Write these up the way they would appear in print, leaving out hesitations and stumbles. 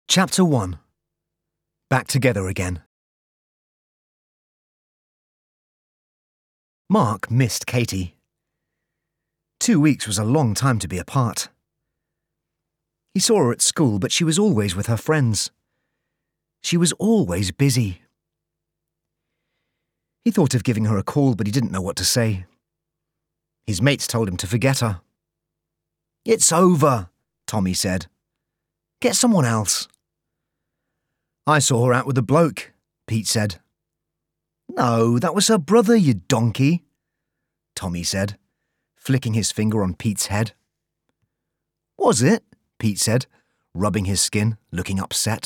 Chapter 1. Back together again. Mark missed Katie. 2 weeks was a long time to be apart. He saw her at school, but she was always with her friends. She was always busy. He thought of giving her a call, but he didn't know what to say. His mates told him to forget her. "It's over," Tommy said. "Get someone else." "I saw her out with a bloke," Pete said. "No, that was her brother, you donkey," Tommy said, flicking his finger on Pete's head. "Was it?" Pete said, rubbing his skin, looking upset.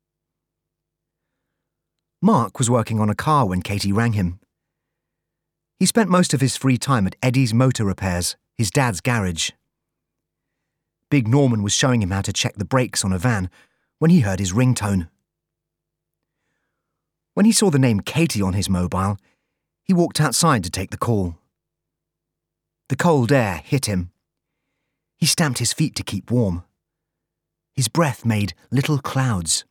Mark was working on a car when Katie rang him. He spent most of his free time at Eddie's Motor Repairs, his dad's garage. Big Norman was showing him how to check the brakes on a van when he heard his ringtone. When he saw the name Katie on his mobile, he walked outside to take the call. The cold air hit him. He stamped his feet to keep warm. His breath made little clouds.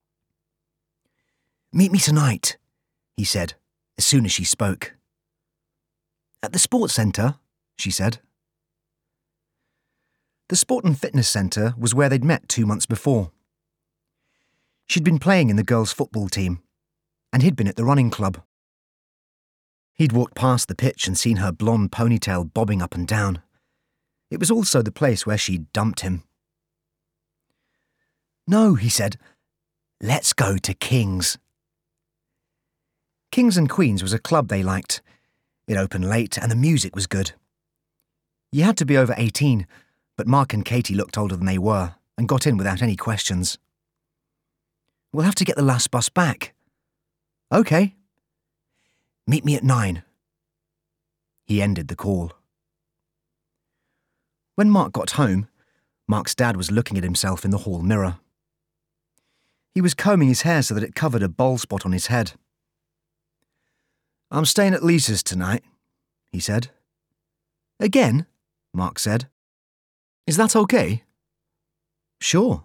"Meet me tonight," he said, as soon as she spoke. "At the sports centre," she said. The Sport and Fitness Centre was where they'd met 2 months before. She'd been playing in the girls' football team, and he'd been at the running club. He'd walked past the pitch and seen her blonde ponytail bobbing up and down. It was also the place where she'd dumped him. "No," he said. "Let's go to King's." Kings and Queens was a club they liked. It opened late and the music was good. You had to be over 18, but Mark and Katie looked older than they were and got in without any questions. "We'll have to get the last bus back." "OK. Meet me at 9. He ended the call. When Mark got home, Mark's dad was looking at himself in the hall mirror. He was combing his hair so that it covered a bald spot on his head. "I'm staying at Lisa's tonight," he said. "Again?" Mark said. "Is that OK?" "Sure."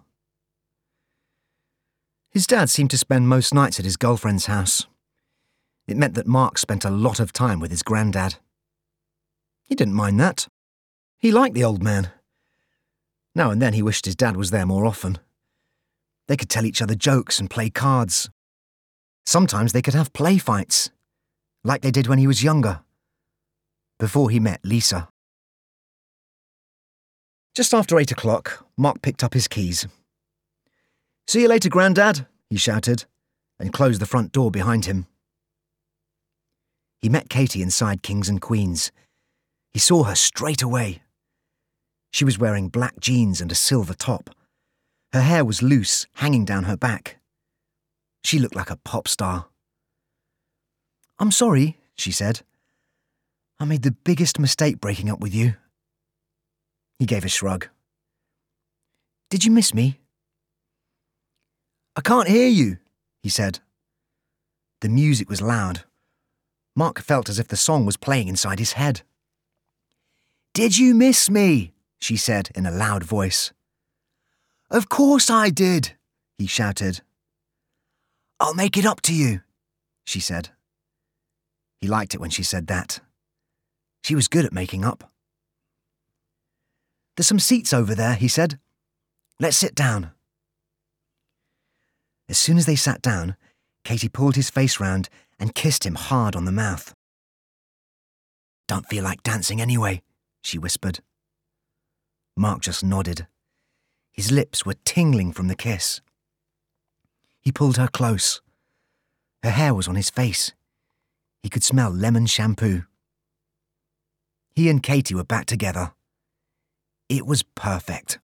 His dad seemed to spend most nights at his girlfriend's house. It meant that Mark spent a lot of time with his granddad. He didn't mind that. He liked the old man. Now and then he wished his dad was there more often. They could tell each other jokes and play cards. Sometimes they could have play fights, like they did when he was younger, before he met Lisa. Just after 8 o'clock, Mark picked up his keys. "See you later, Grandad," he shouted, and closed the front door behind him. He met Katie inside Kings and Queens. He saw her straight away. She was wearing black jeans and a silver top. Her hair was loose, hanging down her back. She looked like a pop star. "I'm sorry," she said. "I made the biggest mistake breaking up with you." He gave a shrug. "Did you miss me?" "I can't hear you," he said. The music was loud. Mark felt as if the song was playing inside his head. "Did you miss me?" she said in a loud voice. "Of course I did," he shouted. "I'll make it up to you," she said. He liked it when she said that. She was good at making up. "There's some seats over there," he said. "Let's sit down." As soon as they sat down, Katie pulled his face round and kissed him hard on the mouth. "Don't feel like dancing anyway," she whispered. Mark just nodded. His lips were tingling from the kiss. He pulled her close. Her hair was on his face. He could smell lemon shampoo. He and Katie were back together. It was perfect.